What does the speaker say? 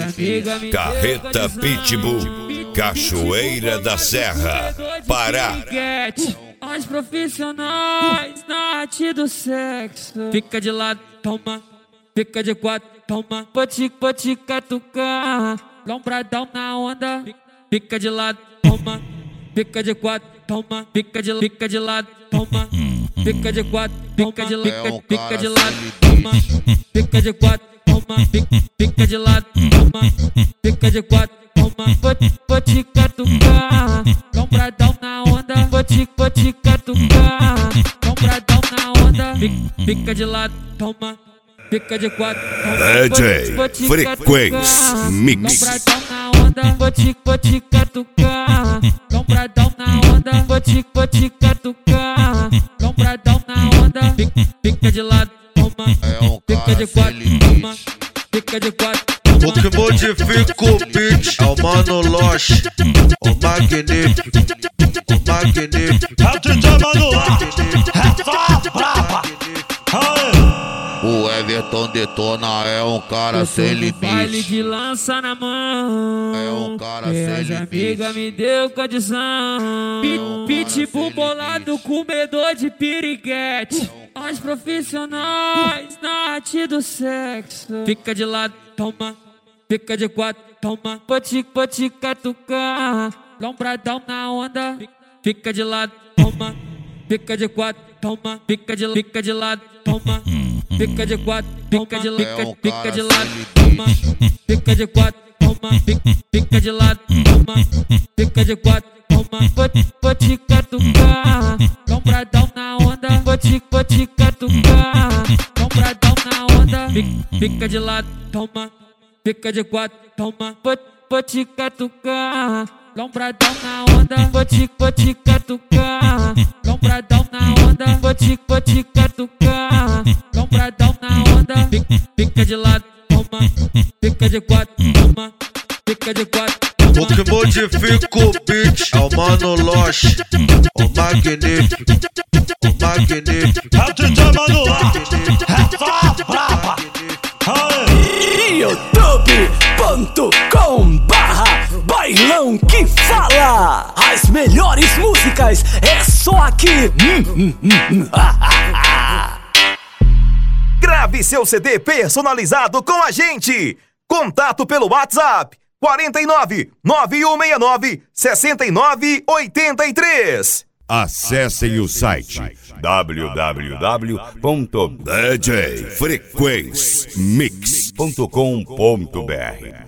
Carreta Pitbull, Cachoeira da Serra, Pará. Nós profissionais na arte do sexo. Fica de lado, toma. Fica de quatro, toma. Vou te catucar. Lombradão na onda. Fica de lado, toma. Fica de quatro, toma. Fica de lado, toma. Fica de quatro, fica de lado, toma. Fica de quatro, toma. Fica de lado, toma. Fica de quatro, toma. Vou te catucar. Lombradão na onda. Vou te catucar. Lombradão na onda. Fica de lado, toma. Fica de quatro, toma. DJ Frequência Mix. Lombradão na onda. Vou te catucar. Lombradão na onda. Vou te catucar. Lombradão na onda. Fica de lado, toma. Fica de quatro, toma. Fica de quatro. O que modifica o beat é o Mano Loche, o magnífico, o magnífico. É o DJ Mano Loche, é só brava. O Everton Detona é um cara sem limite. Baile de lança na mão. É um cara sem limite. Amiga me deu condição. Pitbull bolado, comedor de piriguete. Nós profissionais na arte do sexo. Fica de lado, toma. Fica de quatro, toma. Vou te catucar. Lombradão na onda. Fica de lado, toma. Fica de quatro, toma. Fica de lado, toma. Fica de quatro, fica de lado, toma. Fica de quatro, toma. Fica de lado, toma. Fica de quatro, toma. Vou te catucar. Lombradão na onda. Vou te catucar. Lombradão na onda. Fica de lado, toma. Fica de quatro, toma. Vou te catucar. Lombradão na onda. Vou te catucar. Lombradão na onda. Vou te catucar. Lombradão na onda. Fica de lado, toma. Fica de quatro, toma. Fica de quatro. O que modifica o beat é o Mano Loche, o magnífico, o magnífico. É o DJ Mano Loche, é só brava. youtube.com/bailão que fala. As melhores músicas é só aqui. Grave seu CD personalizado com a gente. Contato pelo WhatsApp 49 9169 6983. Acessem o site www.djfrequencemix.com.br.